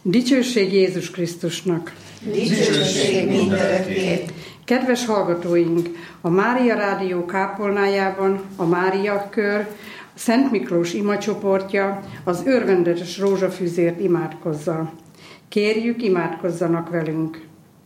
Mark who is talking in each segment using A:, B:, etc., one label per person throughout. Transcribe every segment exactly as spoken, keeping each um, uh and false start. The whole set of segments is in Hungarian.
A: Dicsőség Jézus Krisztusnak!
B: Dicsőség mindörökké!
A: Kedves hallgatóink, a Mária Rádió kápolnájában a Mária Kör, a Szent Miklós imacsoportja az örvendetes rózsafűzért imádkozza. Kérjük, imádkozzanak velünk!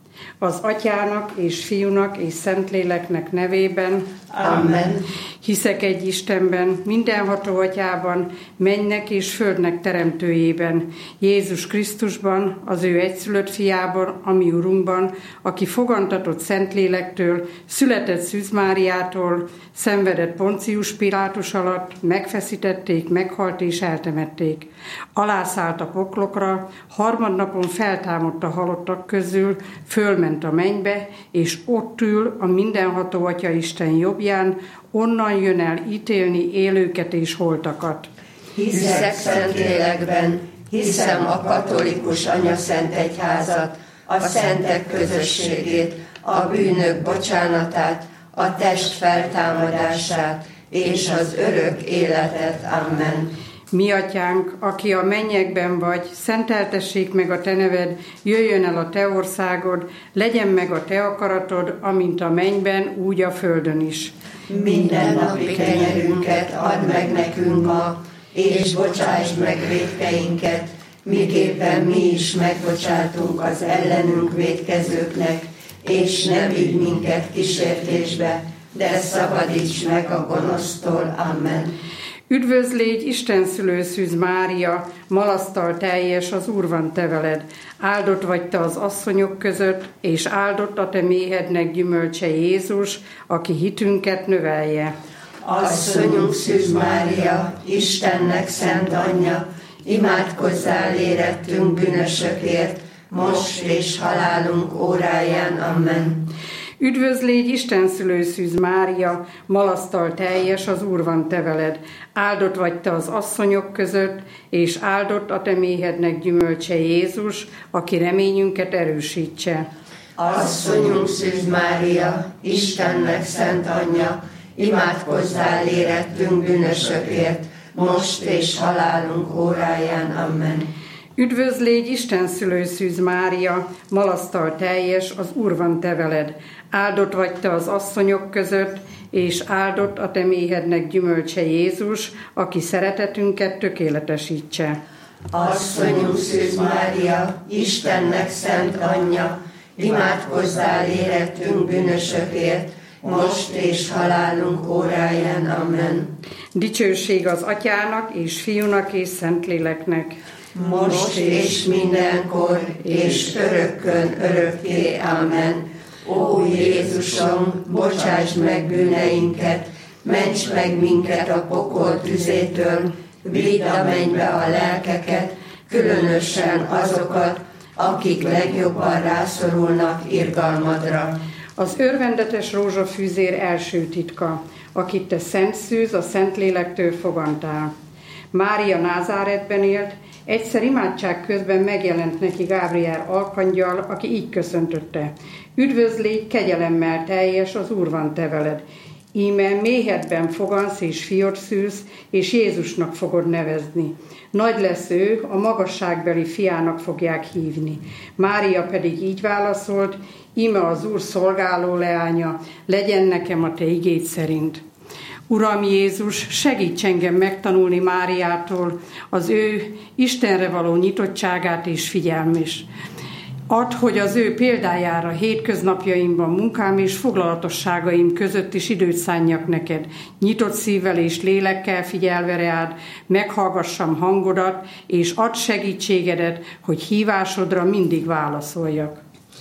A: Az Atyának és Fiúnak és Szentléleknek nevében.
B: Amen.
A: Hiszek egy Istenben, mindenható Atyában, mennynek és földnek teremtőjében, Jézus Krisztusban, az ő egyszülött fiában, a mi Urunkban, aki fogantatott Szentlélektől, született Szűz Máriától, szenvedett Poncius Pilátus alatt, megfeszítették, meghalt és eltemették. Alászállt a poklokra, harmadnapon feltámadt a halottak közül, fölment a mennybe, és ott ül a mindenható Atya Isten jobbján, onnan jön el ítélni élőket és holtakat.
B: Hiszek Szentlélekben, hiszem a katolikus anyaszent egyházat, a szentek közösségét, a bűnök bocsánatát, a test feltámadását és az örök életet. Amen.
A: Mi Atyánk, aki a mennyekben vagy, szenteltessék meg a te neved, jöjjön el a te országod, legyen meg a te akaratod, amint a mennyben, úgy a földön is.
B: Minden napi kenyerünket add meg nekünk ma, és bocsásd meg vétkeinket, miképpen mi is megbocsátunk az ellenünk vétkezőknek, és ne vigy minket kísértésbe, de szabadíts meg a gonosztól. Amen.
A: Üdvözlégy, Isten szülőszűz Mária, malasztal teljes, az Úr van te veled. Áldott vagy te az asszonyok között, és áldott a te méhednek gyümölcse Jézus, aki hitünket növelje.
B: Asszonyunk Szűz Mária, Istennek szent anyja, imádkozzál érettünk bűnösökért, most és halálunk óráján. Amen.
A: Üdvözlégy, Isten szülőszűz Mária, malasztal teljes, az Úr van te veled. Áldott vagy te az asszonyok között, és áldott a te méhednek gyümölcse Jézus, aki reményünket erősítse.
B: Asszonyunk Szűz Mária, Istennek szent anyja, imádkozzál érettünk bűnösökért, most és halálunk óráján. Amen.
A: Üdvözlégy, Isten szülőszűz Mária, malasztal teljes, az Úr van te veled. Áldott vagy te az asszonyok között, és áldott a te méhednek gyümölcse Jézus, aki szeretetünket tökéletesítse.
B: Asszonyunk Szűz Mária, Istennek szent anyja, imádkozzál érettünk bűnösökért, most és halálunk óráján. Amen.
A: Dicsőség az Atyának és Fiúnak és Szentléleknek.
B: Most és mindenkor, és örökkön örökké. Amen. Ó Jézusom, bocsásd meg bűneinket, ments meg minket a pokol tüzétől, vidd a mennybe a lelkeket, különösen azokat, akik legjobban rászorulnak irgalmadra.
A: Az örvendetes rózsafűzér első titka, akit te Szent Szűz, a Szentlélektől fogantál. Mária Názáretben élt, egyszer imádság közben megjelent neki Gábriel alkangyal, aki így köszöntötte. Üdvözlégy, kegyelemmel teljes, az Úr van te veled. Íme méhedben fogansz és fiot szülsz, és Jézusnak fogod nevezni. Nagy lesz ő, a magasságbeli fiának fogják hívni. Mária pedig így válaszolt, íme az Úr szolgáló leánya, legyen nekem a te igéd szerint. Uram Jézus, segíts engem megtanulni Máriától az ő Istenre való nyitottságát és figyelmést. Add, hogy az ő példájára hétköznapjaimban, munkám és foglalatosságaim között is időt szánjak neked. Nyitott szívvel és lélekkel figyelve reád, meghallgassam hangodat, és add segítségedet, hogy hívásodra mindig válaszoljak.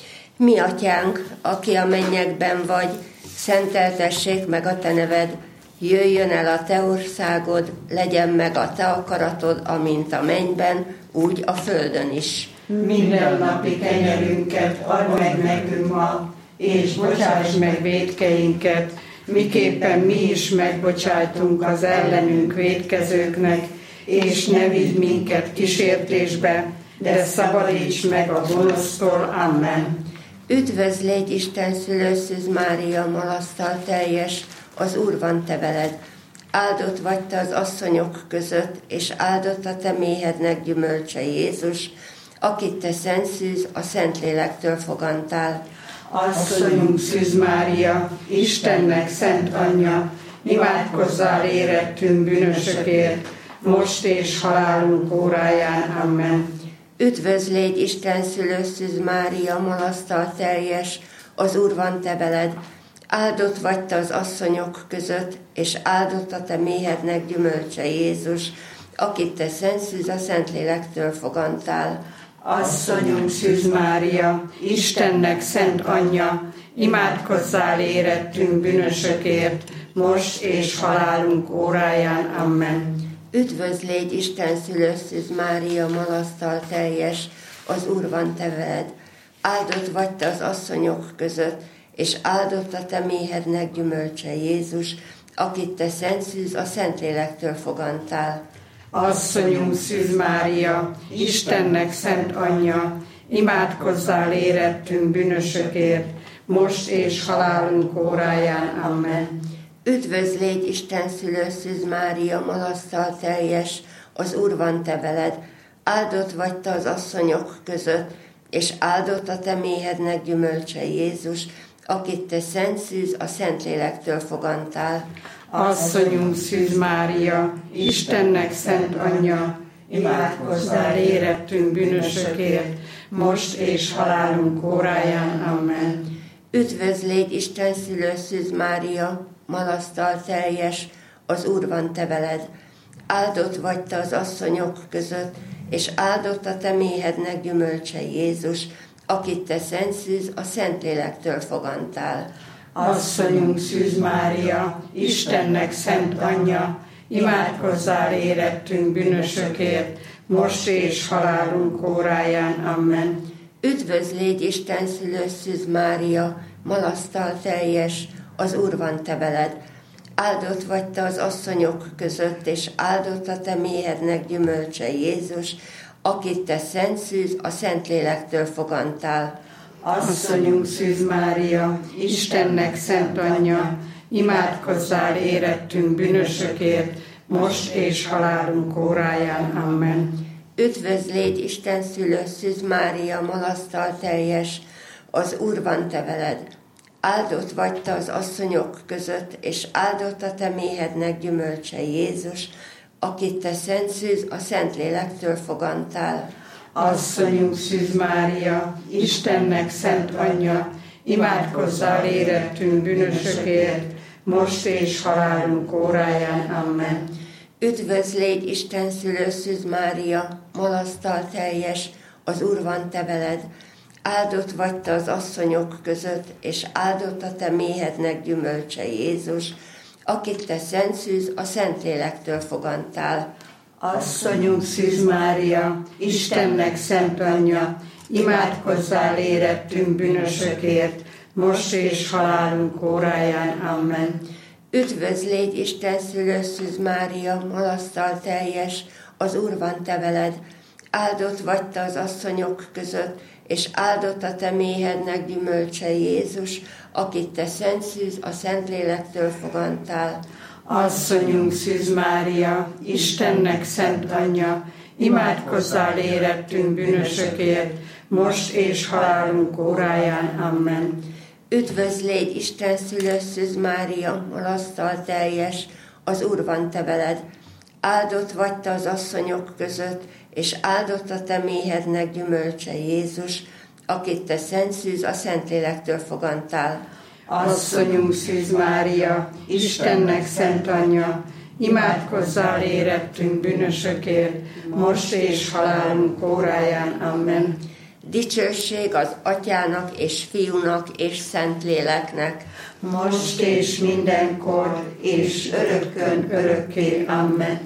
C: Mi Atyánk, aki a mennyekben vagy, szenteltessék meg a te neved, jöjjön el a te országod, legyen meg a te akaratod, amint a mennyben, úgy a földön is.
B: Minden napi kenyerünket add meg nekünk ma, és bocsáss meg vétkeinket, miképpen mi is megbocsájtunk az ellenünk vétkezőknek, és ne vigy minket kísértésbe, de szabadíts meg a gonosztól. Amen.
C: Üdvözlégy, Isten szülőszűz Mária, malasztal teljes, az Úr van te veled. Áldott vagy te az asszonyok között, és áldott a te méhednek gyümölcse Jézus, akit te szent szűz a Szentlélektől fogantál.
A: Asszonyunk Szűz Mária, Istennek szent anyja, imádkozzál érettünk bűnösökért, most és halálunk óráján. Amen.
C: Üdvözl légy Isten szülő Szűz Mária, malasztal teljes, az Úr van te veled. Áldott vagy te az asszonyok között, és áldott a te méhednek gyümölcse Jézus, akit te szent szűz a Szentlélektől fogantál.
A: Asszonyunk Szűz Mária, Istennek szent anyja, imádkozzál érettünk bűnösökért, most és halálunk óráján. Amen.
C: Üdvözl légy Isten szülő Szűz Mária, malasztal teljes, az Úr van te veled. Áldott vagy te az asszonyok között, és áldott a te méhednek gyümölcse Jézus, akit te szent szűz a Szentlélektől fogantál.
A: Asszonyunk Szűz Mária, Istennek szent anyja, imádkozzál érettünk bűnösökért, most és halálunk óráján. Amen.
C: Üdvözl légy Isten szülő Szűz Mária, malasztal teljes, az Úr van te veled. Áldott vagy te az asszonyok között, és áldott a te méhednek gyümölcse Jézus, akit te szent szűz a Szentlélektől fogantál.
A: Asszonyunk Szűz Mária, Istennek szent anyja, imádkozzál érettünk bűnösökért, most és halálunk óráján. Amen.
C: Üdvözl légy Isten szülő Szűz Mária, malasztal teljes, az Úr van te veled. Áldott vagy te az asszonyok között, és áldott a te méhednek gyümölcse Jézus, akit te szent szűz a Szentlélektől fogantál.
A: Asszonyunk Szűz Mária, Istennek szent anyja, imádkozzál érettünk bűnösökért, most és halálunk óráján. Amen.
C: Üdvözl légy Isten szülő Szűz Mária, malasztal teljes, az Úr van te veled. Áldott vagy te az asszonyok között, és áldott a te méhednek gyümölcse Jézus, akit te szent szűz a Szentlélektől fogantál.
A: Asszonyunk Szűz Mária, Istennek szent anyja, imádkozzál érettünk bűnösökért, most és halálunk óráján. Amen.
C: Üdvözl légy Isten szülő Szűz Mária, malasztal teljes, az Úr van te veled. Áldott vagy te az asszonyok között, és áldott a te méhednek gyümölcse Jézus, akit te szent szűz a Szentlélektől fogantál.
A: Asszonyunk Szűz Mária, Istennek szent anyja, imádkozzál érettünk bűnösökért, most és halálunk óráján. Amen.
C: Üdvözl légy Isten szülő Szűz Mária, malasztal teljes, az Úr van te veled. Áldott vagy te az asszonyok között, és áldott a te méhednek gyümölcse Jézus, akit te szent szűz a Szentlélektől fogantál.
A: Asszonyunk Szűz Mária, Istennek szent anyja, imádkozzál érettünk bűnösökért, most és halálunk óráján. Amen.
C: Üdvözl légy Isten szülő Szűz Mária, malasztal teljes, az Úr van te veled. Áldott vagy te az asszonyok között, és áldott a te méhednek gyümölcse Jézus, akit te szent szűz a Szentlélektől fogantál.
A: Asszonyunk Szűz Mária, Istennek szent anyja, imádkozzál érettünk bűnösökért, most és halálunk óráján. Amen.
C: Üdvözl légy Isten szülő Szűz Mária, malasztal teljes, az Úr van te veled. Áldott vagy te az asszonyok között, és áldott a te méhednek gyümölcse Jézus, akit te szent szűz a Szentlélektől fogantál.
A: Asszonyunk Szűz Mária, Istennek szent anyja, imádkozzál érettünk bűnösökért, most és halálunk óráján. Amen.
C: Dicsőség az Atyának és Fiúnak és Szentléleknek,
A: most és mindenkor, és örökkön örökké. Amen.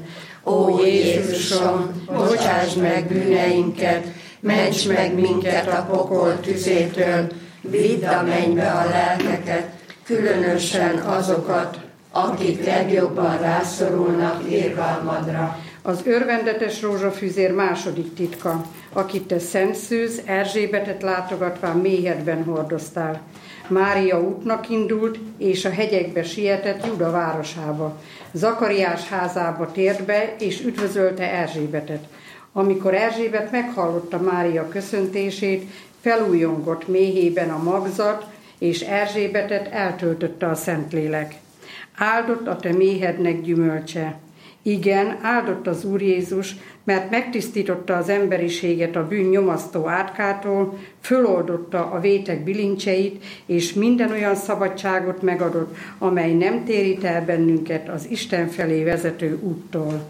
A: Ó Jézusom, bocsáss meg bűneinket, ments meg minket a pokol tüzétől, vidd a mennybe a lelkeket, különösen azokat, akik legjobban rászorulnak irgalmadra. Az örvendetes rózsafűzér második titka, akit te szent szűz, Erzsébetet látogatván méhedben hordoztál. Mária útnak indult, és a hegyekbe sietett Juda városába. Zakariás házába tért be, és üdvözölte Erzsébetet. Amikor Erzsébet meghallotta Mária köszöntését, felújongott méhében a magzat, és Erzsébetet eltöltötte a Szentlélek. Áldott a te méhednek gyümölcse. Igen, áldott az Úr Jézus, mert megtisztította az emberiséget a bűn nyomasztó átkától, föloldotta a vétek bilincseit, és minden olyan szabadságot megadott, amely nem térít el bennünket az Isten felé vezető úttól.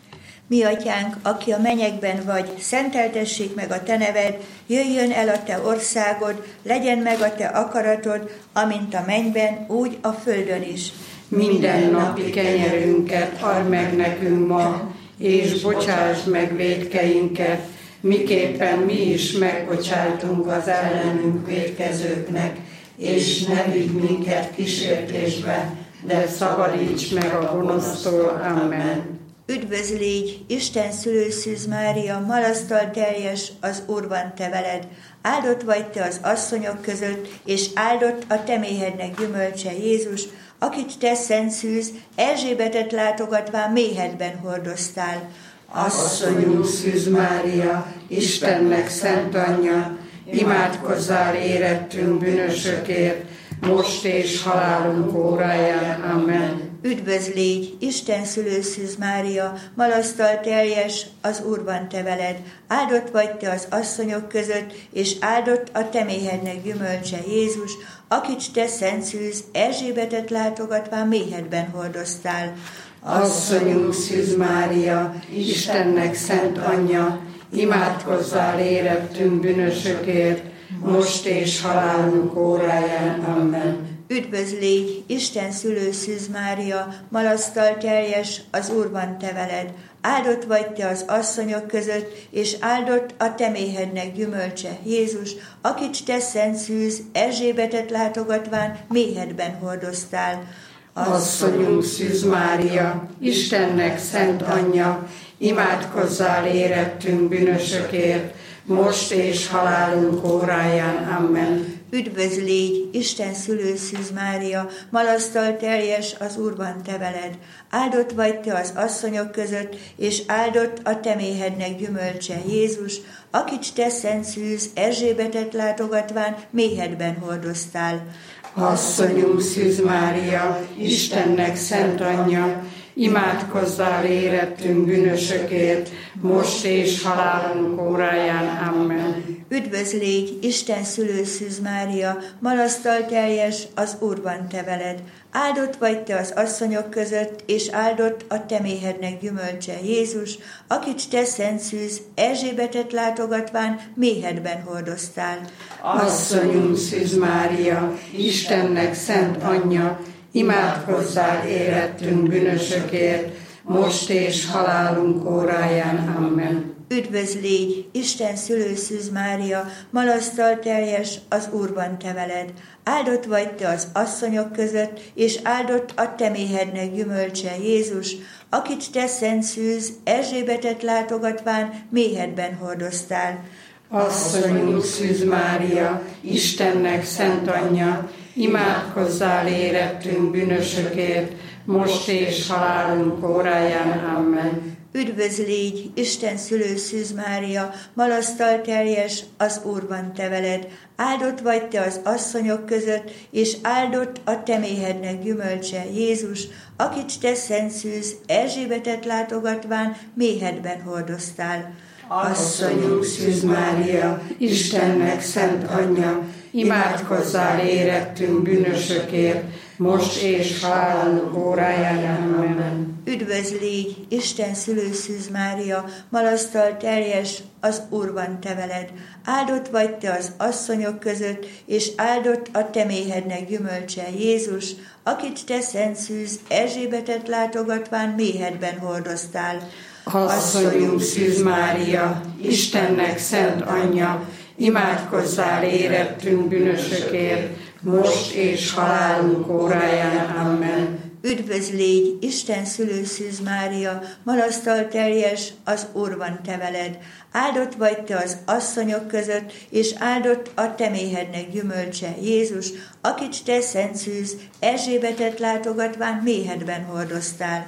D: Mi atyánk, aki a mennyekben vagy, szenteltessék meg a te neved, jöjjön el a te országod, legyen meg a te akaratod, amint a mennyben, úgy a földön is.
A: Minden napi kenyerünket add meg nekünk ma, és bocsásd meg vétkeinket, miképpen mi is megbocsájtunk az ellenünk vétkezőknek, és ne vigy minket kísértésbe, de szabadíts meg a gonosztól. Amen.
D: Üdvözl légy, Isten szülőszűz Mária, malasztal teljes, az Úr van te veled. Áldott vagy te az asszonyok között, és áldott a te méhednek gyümölcse Jézus, akit te szent szűz, Erzsébetet látogatván méhedben hordoztál.
B: Asszonyunk szűz Mária, Istennek szent anyja, imádkozzál érettünk bűnösökért, most és halálunk óráján. Amen.
D: Üdvözl légy, Isten szülőszűz Mária, malasztal teljes, az Úr van te veled. Áldott vagy te az asszonyok között, és áldott a te méhednek gyümölcse Jézus, akit te szent szűz, Erzsébetet látogatván méhedben hordoztál.
B: Asszonyunk szűz Mária, Istennek szent anyja, imádkozzál érettünk bűnösökért, most és halálunk óráján. Amen.
D: Üdvözl légy, Isten szülőszűz Mária, malasztal teljes, az Úr van te veled. Áldott vagy te az asszonyok között, és áldott a te méhednek gyümölcse Jézus, akit te szent szűz, Erzsébetet látogatván méhedben hordoztál.
B: Asszonyunk szűz Mária, Istennek szent anyja, imádkozzál érettünk bűnösökért, most és halálunk óráján. Amen.
D: Üdvözl légy, Isten szülőszűz Mária, malasztal teljes, az Úr van te veled. Áldott vagy te az asszonyok között, és áldott a te méhednek gyümölcse Jézus, akit te szent szűz, Erzsébetet látogatván méhedben hordoztál.
B: Asszonyunk szűz Mária, Istennek szent anyja, imádkozzál érettünk bűnösökért, most és halálunk óráján. Amen.
D: Üdvözl légy, Isten szülőszűz Mária, malasztal teljes, az Úr van te veled. Áldott vagy te az asszonyok között, és áldott a te méhednek gyümölcse Jézus, akit te szent szűz, Erzsébetet látogatván méhedben hordoztál.
B: Asszonyunk szűz Mária, Istennek szent anyja, imádkozzál érettünk bűnösökért, most és halálunk óráján. Amen.
D: Üdvözl légy, Isten szülőszűz Mária, malasztal teljes, az Úr van te veled. Áldott vagy te az asszonyok között, és áldott a te méhednek gyümölcse Jézus, akit te szent szűz, Erzsébetet látogatván méhedben hordoztál.
B: Asszonyunk szűz Mária, Istennek szent anyja, imádkozzál érettünk bűnösökért, most és halálunk óráján. Amen.
D: Üdvözl légy, Isten szülőszűz Mária, malasztal teljes, az Úr van te veled. Áldott vagy te az asszonyok között, és áldott a te méhednek gyümölcse Jézus, akit te szent szűz, Erzsébetet látogatván méhedben hordoztál.
B: Asszonyunk szűz Mária, Istennek szent anyja, imádkozzál érettünk bűnösökért, most és halálunk óráján. Amen.
D: Üdvözl légy, Isten szülőszűz Mária, malasztal teljes, az Úr van te veled. Áldott vagy te az asszonyok között, és áldott a te méhednek gyümölcse Jézus, akit te szent szűz, Erzsébetet látogatván méhedben hordoztál.
B: Asszonyunk szűz Mária, Istennek szent anyja, imádkozzál érettünk bűnösökért, most és halálunk óráján. Amen.
D: Üdvözl légy, Isten szülőszűz Mária, malasztal teljes, az Úr van te veled. Áldott vagy te az asszonyok között, és áldott a te méhednek gyümölcse Jézus, akit te szent szűz, Erzsébetet látogatván méhedben hordoztál.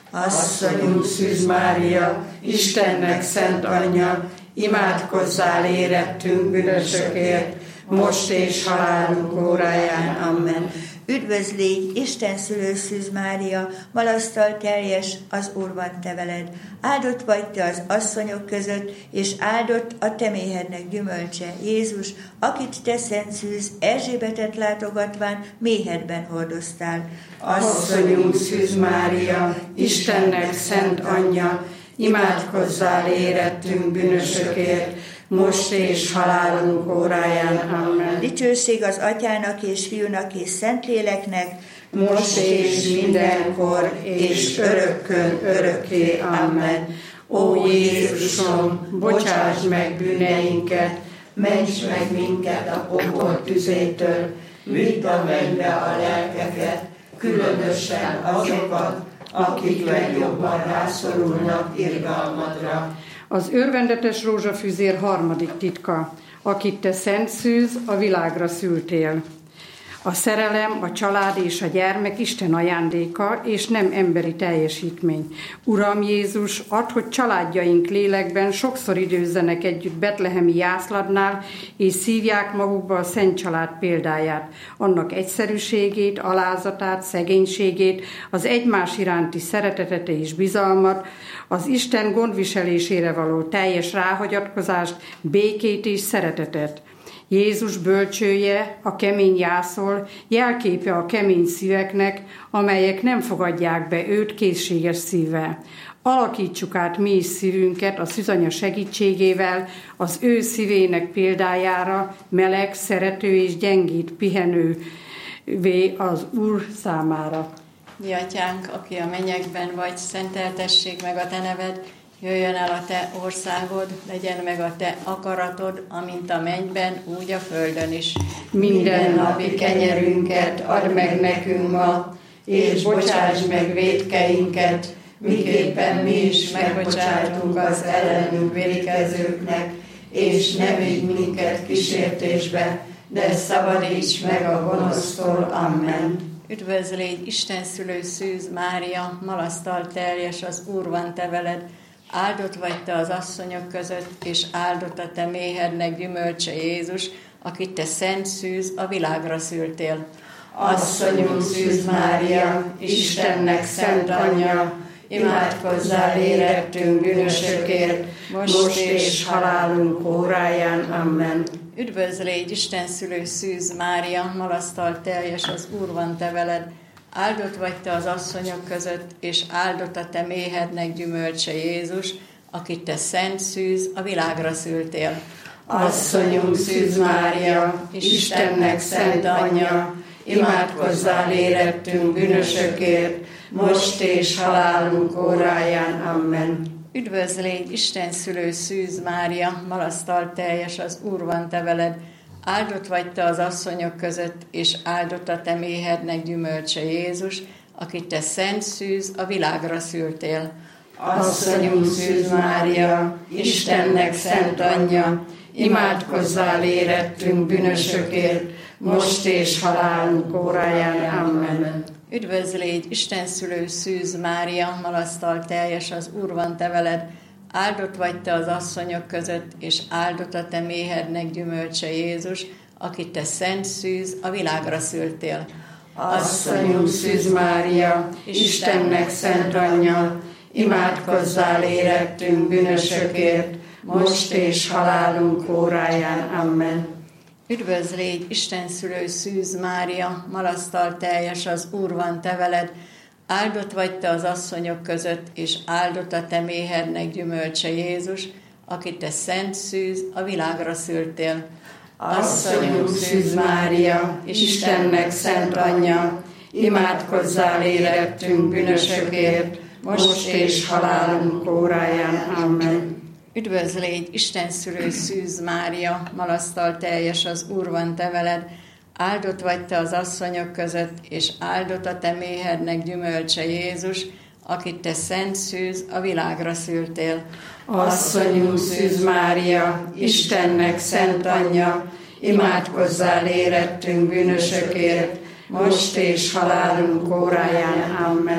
B: Asszonyunk Szűz Mária, Istennek szent anyja, imádkozzál érettünk bűnösökért, most és halálunk óráján. Amen.
D: Üdvözl légy, Isten szülő Szűz Mária, malasztal teljes, az Úr van te veled. Áldott vagy te az asszonyok között, és áldott a te méhednek gyümölcse, Jézus, akit te Szent Szűz Erzsébetet látogatván méhedben hordoztál.
B: Asszonyunk Szűz Mária, Istennek szent anyja, imádkozzál érettünk bűnösökért, most és halálunk óráján. Amen.
D: Dicsőség az Atyának és Fiúnak és Szentléleknek,
B: most és mindenkor, és örökkön örökké. Amen. Ó Jézusom, bocsáss meg bűneinket, ments meg minket a pokol tüzétől, vidd a mennybe a lelkeket, különösen azokat, akik legjobban rászorulnak irgalmadra.
A: Az örvendetes rózsafüzér harmadik titka, akit te Szent Szűz, a világra szültél. A szerelem, a család és a gyermek Isten ajándéka, és nem emberi teljesítmény. Uram Jézus, add, hogy családjaink lélekben sokszor időzzenek együtt betlehemi jászladnál, és szívják magukba a Szent Család példáját, annak egyszerűségét, alázatát, szegénységét, az egymás iránti szeretetet és bizalmat, az Isten gondviselésére való teljes ráhagyatkozást, békét és szeretetet. Jézus bölcsője, a kemény jászol, jelképe a kemény szíveknek, amelyek nem fogadják be őt készséges szívvel. Alakítsuk át mi is szívünket a szűzanya segítségével, az ő szívének példájára, meleg, szerető és gyengít pihenővé az Úr számára.
E: Mi atyánk, aki a mennyekben vagy, szenteltessék meg a te neved, jöjjön el a te országod, legyen meg a te akaratod, amint a mennyben, úgy a földön is.
B: Minden napi kenyerünket add meg nekünk ma, és bocsáss meg vétkeinket, miképpen mi is megbocsátunk az ellenünk vétkezőknek, és ne vigy minket kísértésbe, de szabadíts meg a gonosztól. Amen.
E: Üdvözl légy, Isten szülő Szűz Mária, malasztal teljes, az Úr van te veled, áldott vagy te az asszonyok között, és áldott a te méhednek gyümölcse, Jézus, akit te Szent Szűz, a világra szültél.
B: Asszonyunk Szűz Mária, Istennek szent anyja, imádkozzál érettünk bűnösökért, most és halálunk óráján. Amen.
E: Üdvözl légy, Isten szülő Szűz Mária, malasztal teljes, az Úr van te veled, áldott vagy te az asszonyok között, és áldott a te méhednek gyümölcse, Jézus, akit te Szent Szűz, a világra szültél.
B: Asszonyunk Szűz Mária, Istennek szent anyja, imádkozzál érettünk bűnösökért, most és halálunk óráján. Amen.
E: Üdvözl légy, Isten szülő Szűz Mária, malasztal teljes, az Úr van te veled, áldott vagy te az asszonyok között, és áldott a te méhednek gyümölcse, Jézus, akit te Szent Szűz, a világra szültél.
B: Asszonyunk Szűz Mária, Istennek szent anyja, imádkozzál érettünk bűnösökért, most és halálunk óráján. Amen.
E: Üdvözl légy, Isten szülő Szűz Mária, malasztal teljes, az Úr van te veled, áldott vagy te az asszonyok között, és áldott a te méhednek gyümölcse, Jézus, akit te Szent Szűz, a világra szültél.
B: Asszonyunk Szűz Mária, Istennek szent anyja, imádkozzál érettünk bűnösökért, most és halálunk óráján. Amen.
E: Üdvözl légy, Isten szülő Szűz Mária, malasztal teljes, az Úr van te veled, áldott vagy te az asszonyok között, és áldott a te méhednek gyümölcse, Jézus, akit te Szent Szűz, a világra szültél.
B: Asszonyunk Szűz Mária, Istennek szent anyja, imádkozzál érettünk bűnösökért, most és halálunk óráján. Amen.
E: Üdvözl légy, Isten szülő Szűz Mária, malasztal teljes, az Úr van te veled, áldott vagy te az asszonyok között, és áldott a te méhednek gyümölcse, Jézus, akit te Szent Szűz, a világra szültél.
B: Asszonyunk Szűz Mária, Istennek szent anyja, imádkozzál érettünk bűnösökért, most és halálunk óráján. Amen.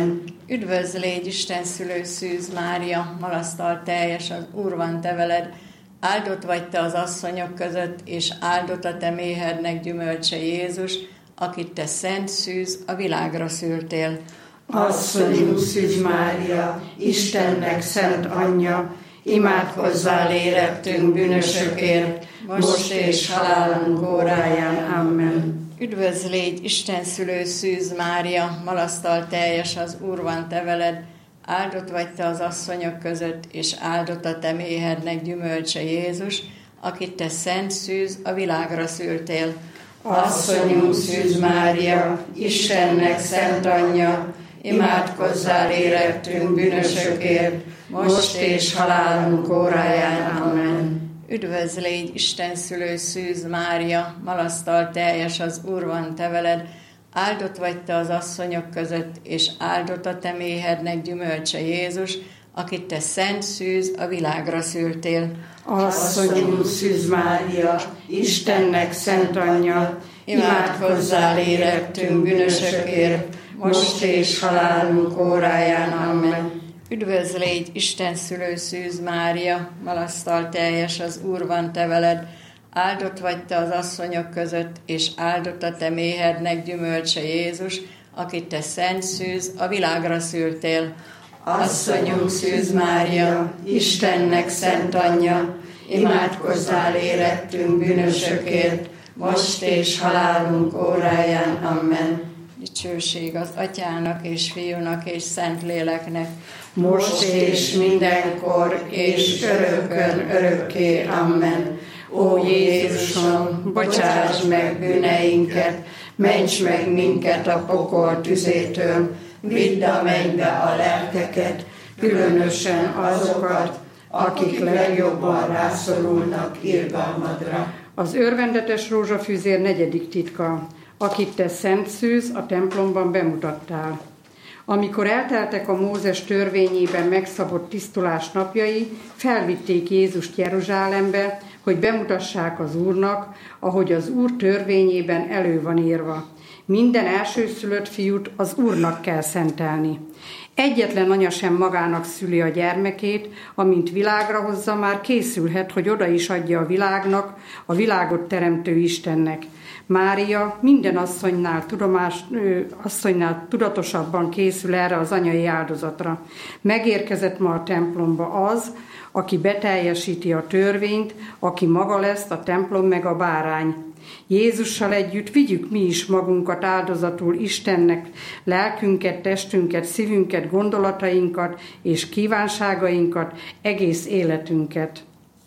E: Üdvözl légy, Isten szülő Szűz Mária, malasztal teljes, az Úr van te veled, áldott vagy te az asszonyok között, és áldott a te méhednek gyümölcse Jézus, akit te szent szűz, a világra szültél.
A: Asszonyunk Szűz Mária, Istennek szent anyja, imádkozzál érettünk bűnösökért, most és halálunk óráján. Amen.
E: Üdvözl légy, Isten szülő Szűz Mária, malasztal teljes, az Úr van te veled, áldott vagy te az asszonyok között, és áldott a te méhednek gyümölcse Jézus, akit te szent szűz, a világra szültél.
A: Asszonyunk Szűz Mária, Istennek szent anyja, imádkozzál érettünk bűnösökért, most és halálunk óráján. Amen.
E: Üdvözl légy, Isten szülő Szűz Mária, malasztal teljes, az Úr van te veled, áldott vagy te az asszonyok között, és áldott a te méhednek gyümölcse Jézus, akit te szent szűz, a világra szültél.
A: Asszonyunk Szűz Mária, Istennek szent anyja, imádkozzál érettünk bűnösökért, most és halálunk óráján. Amen.
E: Üdvözl légy, Isten szülő Szűz Mária, malasztal teljes, az Úr van te veled, áldott vagy te az asszonyok között, és áldott a te méhednek gyümölcse Jézus, akit te szent szűz, a világra szültél.
A: Asszonyunk Szűz Mária, Istennek szent anyja, imádkozzál érettünk bűnösökért, most és halálunk óráján. Amen.
E: Dicsőség az Atyának és Fiúnak és Szentléleknek,
A: most és mindenkor és örökön örökké. Amen. Ó Jézusom, bocsáss meg bűneinket, ments meg minket a pokol tüzétől, vidd a mennybe a lelkeket, különösen azokat, akik legjobban rászorulnak irgalmadra. Az örvendetes rózsafűzér negyedik titka, akit te szent szűz, a templomban bemutattál. Amikor elteltek a Mózes törvényében megszabott tisztulás napjai, felvitték Jézust Jeruzsálembe, hogy bemutassák az Úrnak, ahogy az Úr törvényében elő van írva. Minden elsőszülött fiút az Úrnak kell szentelni. Egyetlen anya sem magának szüli a gyermekét, amint világra hozza, már készülhet, hogy oda is adja a világnak, a világot teremtő Istennek. Mária minden asszonynál, tudomás, ö, asszonynál tudatosabban készül erre az anyai áldozatra. Megérkezett ma a templomba az, aki beteljesíti a törvényt, aki maga lesz a templom meg a bárány. Jézussal együtt vigyük mi is magunkat áldozatul Istennek, lelkünket, testünket, szívünket, gondolatainkat és kívánságainkat, egész életünket.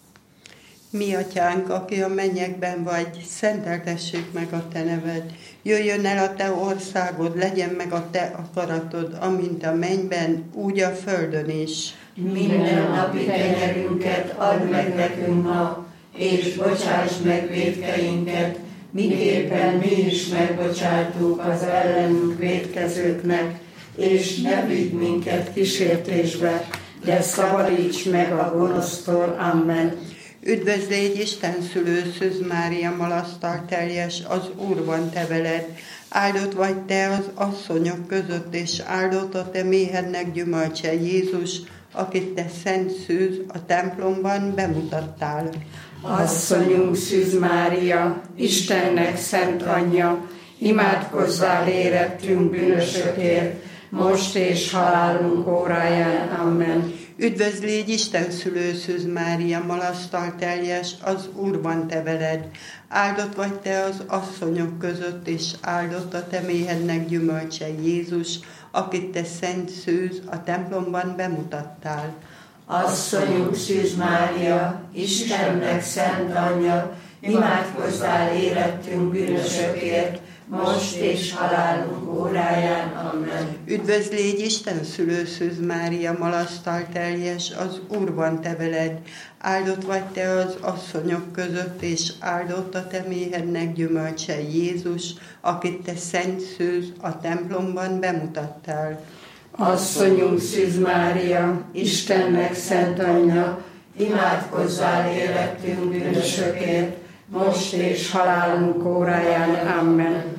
F: Mi atyánk, aki a mennyekben vagy, szenteltessék meg a te neved. Jöjjön el a te országod, legyen meg a te akaratod, amint a mennyben, úgy a földön is.
B: Minden napi tenyerünket add meg nekünk ma, és bocsáss meg vétkeinket, miképpen mi is megbocsátunk az ellenünk vétkezőknek, és ne vigy minket kísértésbe, de szabadíts meg a gonosztól. Amen.
F: Üdvözl légy, Isten szülő Szűz Mária, malasztal teljes, az Úr van te veled. Áldott vagy te az asszonyok között, és áldott a te méhednek gyümölcse Jézus, akit te szent szűz, a templomban bemutattál.
A: Asszonyunk Szűz Mária, Istennek szent anyja, imádkozzál érettünk bűnösökért, most és halálunk óráján. Amen.
F: Üdvözl légy, Isten szülő Szűz Mária, malasztal teljes, az Úr van te veled. Áldott vagy te az asszonyok között, és áldott a te méhednek gyümölcse Jézus, akit te szent szűz, a templomban bemutattál.
B: Asszonyunk Szűz Mária, Istennek szent anyja, imádkozzál érettünk bűnösökért, most és halálunk óráján. Amen.
F: Üdvözl légy, Isten szülő Szűz Mária, malasztal teljes, az Úr van te veled. Áldott vagy te az asszonyok között, és áldott a te méhednek gyümölcse Jézus, akit te szent szűz, a templomban bemutattál.
A: Asszonyunk Szűz Mária, Istennek szent anyja,
B: imádkozzál érettünk bűnösökért, most és halálunk óráján.
A: Amen.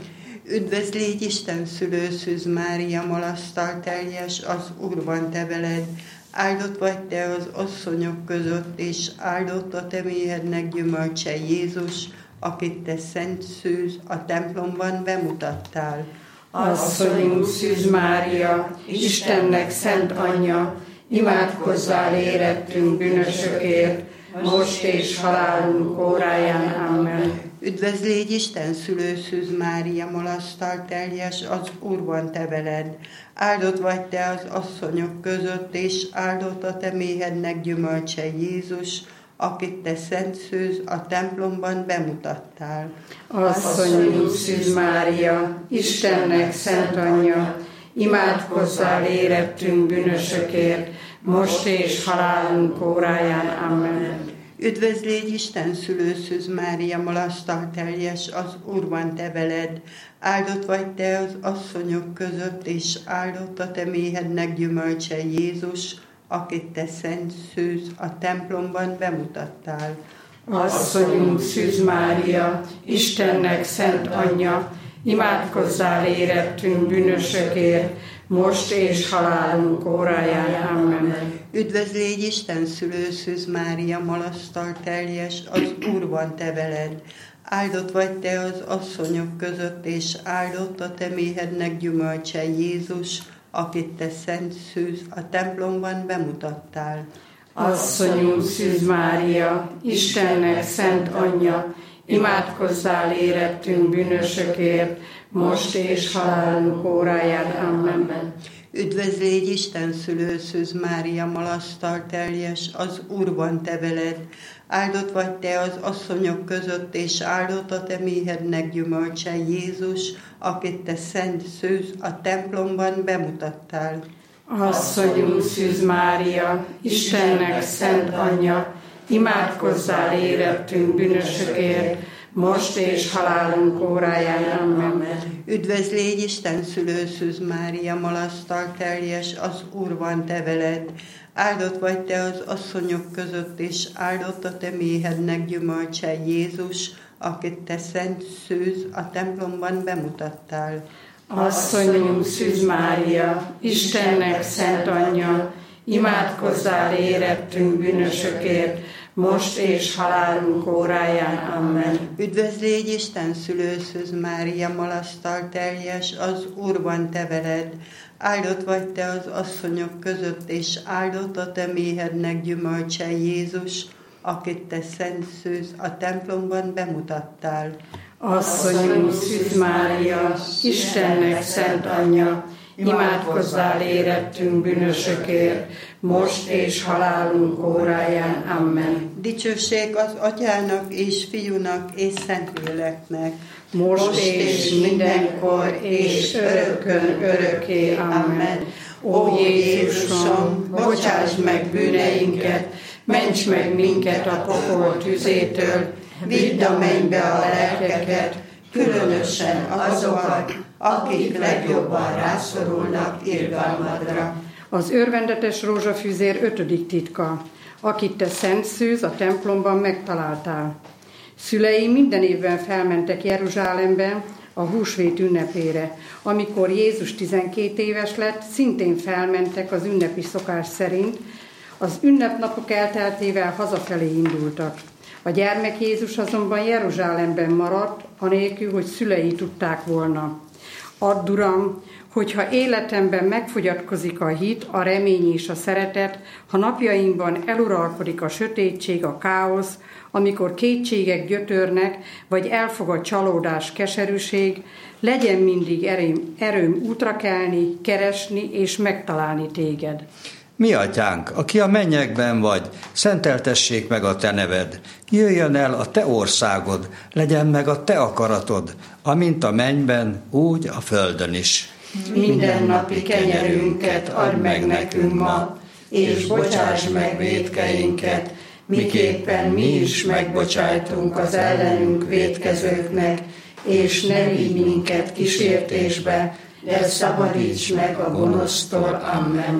F: Üdvözl légy Isten szülőszűz Mária, malasztal teljes, az Úr van te veled. Áldott vagy te az asszonyok között, és áldott a te méhednek gyümölcse Jézus, akit te szent szűz a templomban bemutattál.
A: Asszonyunk Szűz Mária, Istennek szent anyja, imádkozzál érettünk bűnösökért, most és halálunk óráján. Amen.
F: Üdvözl légy Isten szülőszűz Mária, malasztal teljes, az Úr van te veled. Áldott vagy te az asszonyok között, és áldott a te méhednek gyümölcse Jézus, akit te szent szűz a templomban bemutattál.
A: Asszonyunk Szűz Mária, Istennek szent anyja, imádkozzál érettünk bűnösökért, most és halálunk óráján. Amen.
F: Üdvözl légy Isten szülőszűz Mária, malasztal teljes, az Úr van te veled. Áldott vagy te az asszonyok között, és áldott a te méhednek gyümölcse Jézus, akit te szent szűz a templomban bemutattál.
A: Asszonyunk Szűz Mária, Istennek szent anyja, imádkozzál érettünk bűnösökért, most és halálunk óráján. Amen.
F: Üdvözl légy Isten szülőszűz Mária, malasztal teljes, az Úr van te veled. Áldott vagy te az asszonyok között, és áldott a te méhednek gyümölcse Jézus, akit te szent szűz a templomban bemutattál.
A: Asszonyunk Szűz Mária, Istennek szent anyja, imádkozzál érettünk bűnösökért, most és halálunk óráján. Amen.
F: Üdvözl légy Isten szülőszűz Mária, malasztal teljes, az Úr van te veled. Áldott vagy te az asszonyok között, és áldott a te méhednek gyümölcse Jézus, akit te szent szűz a templomban bemutattál.
A: Asszonyunk Szűz Mária, Istennek szent anyja, imádkozzál érettünk bűnösökért, most és halálunk óráján. Amen.
F: Üdvözl légy Isten szülőszűz Mária, malasztal teljes, az Úr van te veled. Áldott vagy te az asszonyok között, és áldott a te méhednek gyümölcse Jézus, akit te szent szűz a templomban bemutattál.
A: Asszonyunk Szűz Mária, Istennek szent anyja, imádkozzál érettünk bűnösökért, most és halálunk óráján. Amen.
F: Üdvözl légy Isten szülőszűz Mária, malasztal teljes, az Úr van te veled. Áldott vagy te az asszonyok között, és áldott a te méhednek gyümölcse Jézus, akit te szent szűz a templomban bemutattál.
A: Asszonyunk Szűz Mária, Istennek szent anyja, imádkozzál érettünk bűnösökért, most és halálunk óráján. Amen.
F: Dicsőség az Atyának és Fiúnak és Szentléleknek,
A: most, most és mindenkor és örökkön örökké. Amen. Ó Jézusom, bocsáss meg bűneinket, ments meg minket a pokol tüzétől, vidd a mennybe a lelkeket, különösen azokat, akik legjobban rászorulnak irgalmadra. Az örvendetes rózsafűzér ötödik titka, akit te szent szűz a templomban megtaláltál. Szüleim minden évben felmentek Jeruzsálembe a húsvét ünnepére. Amikor Jézus tizenkét éves lett, szintén felmentek az ünnepi szokás szerint, az ünnepnapok elteltével hazafelé indultak. A gyermek Jézus azonban Jeruzsálemben maradt, anélkül, hogy szülei tudták volna. Add, Uram, hogyha életemben megfogyatkozik a hit, a remény és a szeretet, ha napjaimban eluralkodik a sötétség, a káosz, amikor kétségek gyötörnek, vagy elfog a csalódás, keserűség, legyen mindig erőm, erőm útra kelni, keresni és megtalálni téged.
G: Mi atyánk, aki a mennyekben vagy, szenteltessék meg a te neved. Jöjjön el a te országod, legyen meg a te akaratod, amint a mennyben, úgy a földön is.
A: Mindennapi kenyerünket add meg nekünk ma, és bocsáss meg vétkeinket, miképpen mi is megbocsájtunk az ellenünk vétkezőknek, és ne vigy minket kísértésbe, de szabadíts meg a gonosztól. Amen.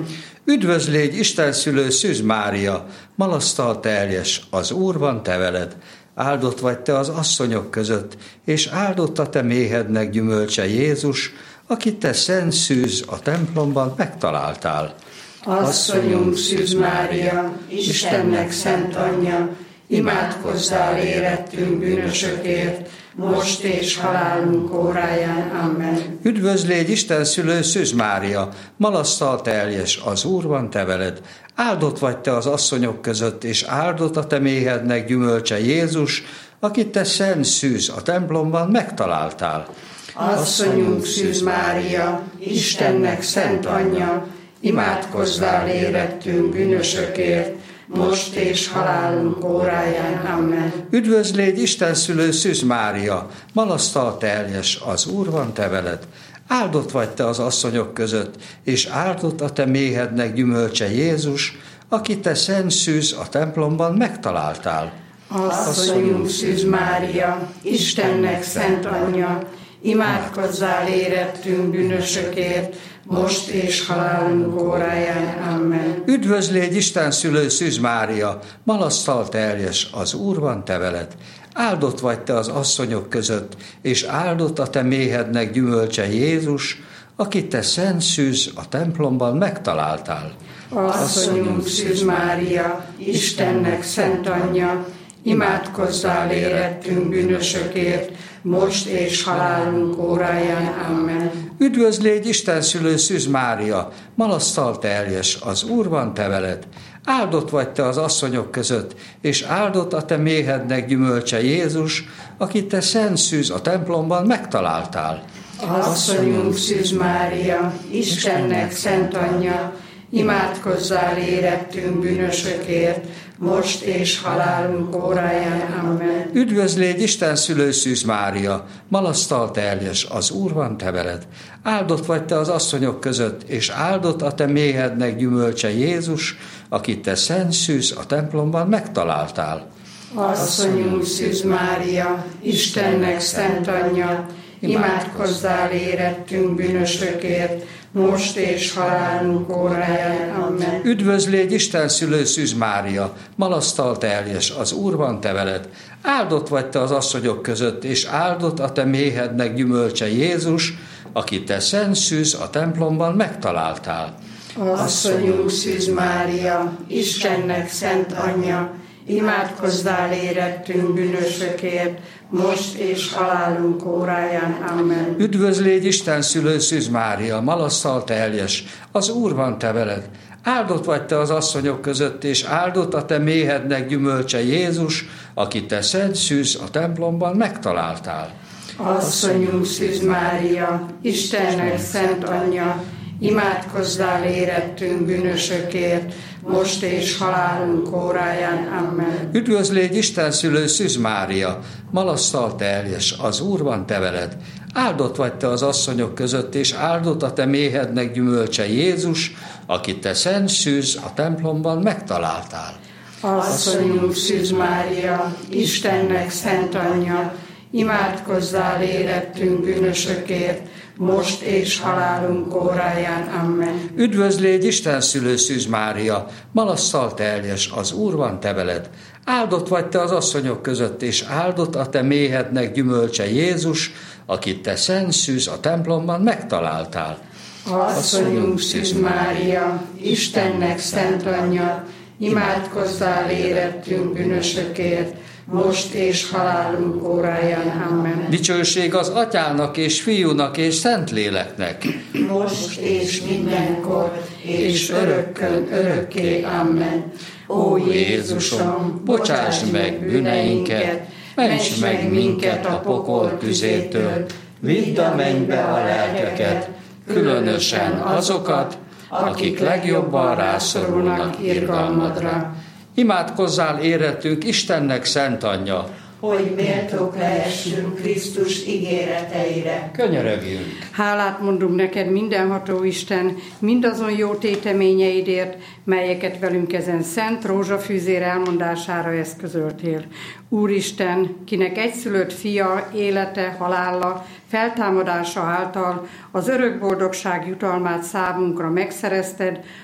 G: Üdvözl légy, Isten szülő Szűz Mária, malasztal teljes, az Úr van te veled. Áldott vagy te az asszonyok között, és áldott a te méhednek gyümölcse Jézus, akit te szent szűz a templomban megtaláltál.
B: Asszonyunk Szűz Mária, Istennek szent anyja, imádkozzál érettünk bűnösökért, most és halálunk óráján. Amen.
G: Üdvözl légy, Isten szülő Szűz Mária, malasztal teljes, az Úr van te veled. Áldott vagy te az asszonyok között, és áldott a te méhednek gyümölcse Jézus, akit te szent szűz a templomban megtaláltál.
B: Asszonyunk Szűz Mária, Istennek szent anyja, imádkozzál érettünk bűnösökért, most és halálunk óráján. Amen.
G: Üdvözl légy, Isten szülő Szűz Mária, malasztal teljes, az Úr van te veled. Áldott vagy te az asszonyok között, és áldott a te méhednek gyümölcse Jézus, akit te szent szűz a templomban megtaláltál.
B: Asszonyunk Szűz Mária, Istennek szent anyja, imádkozzál érettünk bűnösökért, most és halálunk óráján. Amen.
G: Üdvözl légy, Isten szülő Szűz Mária, malasztal teljes, az Úr van te veled. Áldott vagy te az asszonyok között, és áldott a te méhednek gyümölcse Jézus, akit te szent szűz a templomban megtaláltál.
B: Asszonyunk Szűz Mária, Istennek szent anyja, imádkozzál érettünk bűnösökért, most és halálunk óráján. Amen.
G: Üdvözl légy, Isten szülő Szűz Mária, malasztal teljes, az Úr van te veled. Áldott vagy te az asszonyok között, és áldott a te méhednek gyümölcse Jézus, akit te szent szűz a templomban megtaláltál.
B: Asszonyunk Szűz Mária, Istennek szent anyja, imádkozzál érettünk bűnösökért, most és halálunk óráján. Amen.
G: Üdvözl légy, Isten szülő Szűz Mária, malasztal teljes, az Úr van te veled. Áldott vagy te az asszonyok között, és áldott a te méhednek gyümölcse Jézus, akit te szent szűz a templomban megtaláltál.
B: Asszonyunk Szűz Mária, Istennek szent anyja, imádkozzál érettünk bűnösökért, most és halálunk óráján. Amen.
G: Üdvözl légy, Isten szülő Szűz Mária, malasztal teljes, az Úr van te veled. Áldott vagy te az asszonyok között, és áldott a te méhednek gyümölcse Jézus, akit te szent szűz a templomban megtaláltál.
B: Asszonyunk Szűz Mária, Istennek szent anyja, imádkozzál érettünk bűnösökért, most és halálunk óráján. Amen.
G: Üdvözl légy, Isten szülő Szűz Mária, malasztal teljes, az Úr van te veled. Áldott vagy te az asszonyok között, és áldott a te méhednek gyümölcse Jézus, akit te szent szűz a templomban megtaláltál.
B: Asszonyunk Szűz Mária, Istennek szent anyja, imádkozzál érettünk bűnösökért, most és halálunk óráján. Amen.
G: Üdvözl légy, Isten szülő Szűz Mária, malasztal teljes, az Úr van te veled. Áldott vagy te az asszonyok között, és áldott a te méhednek gyümölcse Jézus, akit te szent szűz a templomban megtaláltál.
B: Asszonyunk Szűz Mária, Istennek szent anyja, imádkozzál érettünk bűnösökért, most és halálunk óráján. Amen.
G: Üdvözl légy, Isten szülő Szűz Mária, malasztal teljes, az Úr van te veled. Áldott vagy te az asszonyok között, és áldott a te méhednek gyümölcse Jézus, akit te szent szűz a templomban megtaláltál.
B: Asszonyunk Szűz Mária, Istennek szent anyja, imádkozzál érettünk bűnösökért, most és halálunk óráján. Amen.
G: Dicsőség az Atyának és Fiúnak és Szentléleknek,
B: most és mindenkor, és örökkön örökké. Amen. Ó Jézusom, bocsáss meg bűneinket, ments meg minket a pokol tüzétől, vidd a mennybe a lelkeket, különösen azokat, akik legjobban rászorulnak irgalmadra.
G: Imádkozzál érettünk Istennek szent anyja,
B: hogy méltók lehessünk Krisztus ígéreteire.
G: Könyörögjünk!
A: Hálát mondunk neked, mindenható Isten, mindazon jó téteményeidért, melyeket velünk ezen szent rózsafűzér elmondására eszközöltél. Úristen, kinek egyszülött fia élete, halála, feltámadása által az örök boldogság jutalmát számunkra megszerezted,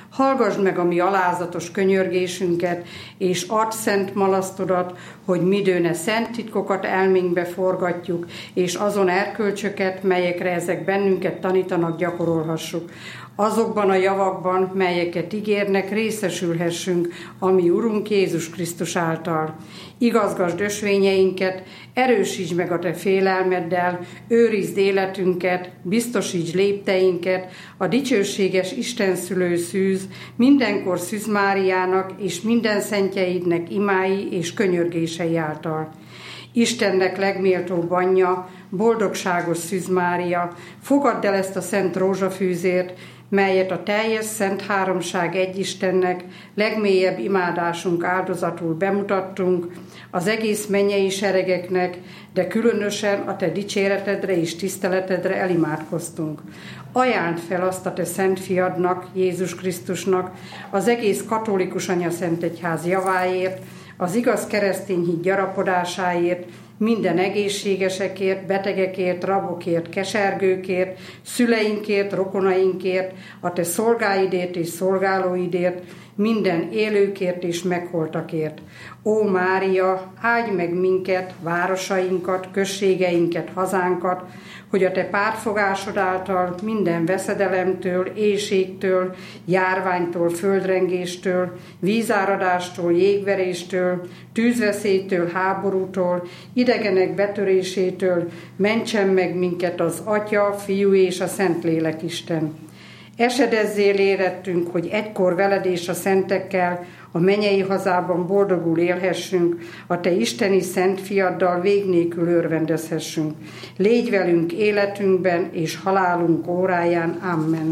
A: hallgasd meg a mi alázatos könyörgésünket, és add szent malasztodat, hogy midőne szent titkokat elménkbe forgatjuk, és azon erkölcsöket, melyekre ezek bennünket tanítanak, gyakorolhassuk. Azokban a javakban, melyeket ígérnek, részesülhessünk, ami Urunk Jézus Krisztus által. Igazgasd ösvényeinket, erősítsd meg a te félelmeddel, őrizd életünket, biztosítsd lépteinket, a dicsőséges Isten szülő szűz, mindenkor Szűz Máriának és minden szentjeidnek imái és könyörgései által. Istennek legméltóbb anyja, boldogságos Szűz Mária, fogadd el ezt a szent rózsafűzért, melyet a teljes szent háromság egy Istennek legmélyebb imádásunk áldozatul bemutattunk, az egész mennyei seregeknek, de különösen a te dicséretedre és tiszteletedre elimádkoztunk. Ajánd fel azt a te szent fiadnak, Jézus Krisztusnak, az egész katolikus anyaszentegyház javáért, az igaz keresztény hit gyarapodásáért, minden egészségesekért, betegekért, rabokért, kesergőkért, szüleinkért, rokonainkért, a te szolgáidért és szolgálóidért, minden élőkért és megholtakért. Ó Mária, áldj meg minket, városainkat, községeinket, hazánkat, hogy a te pártfogásod által minden veszedelemtől, éhségtől, járványtól, földrengéstől, vízáradástól, jégveréstől, tűzveszélytől, háborútól, idegenek betörésétől mentsen meg minket az Atya, Fiú és a Szentlélek Isten. Esedezzél érettünk, hogy egykor veled és a szentekkel a mennyei hazában boldogul élhessünk, a te isteni szent fiaddal vég nélkül örvendezhessünk. Légy velünk életünkben és halálunk óráján. Amen.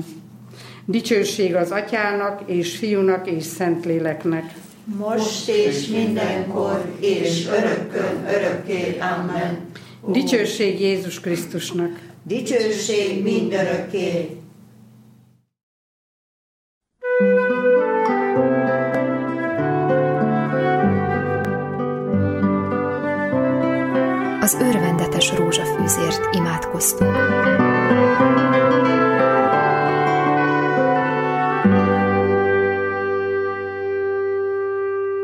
A: Dicsőség az Atyának és Fiúnak és Szentléleknek.
B: Most és mindenkor és örökkön örökké. Amen.
A: Dicsőség Jézus Krisztusnak.
B: Dicsőség mindörökké.
H: Az örvendetes rózsafűzért imádkoztunk.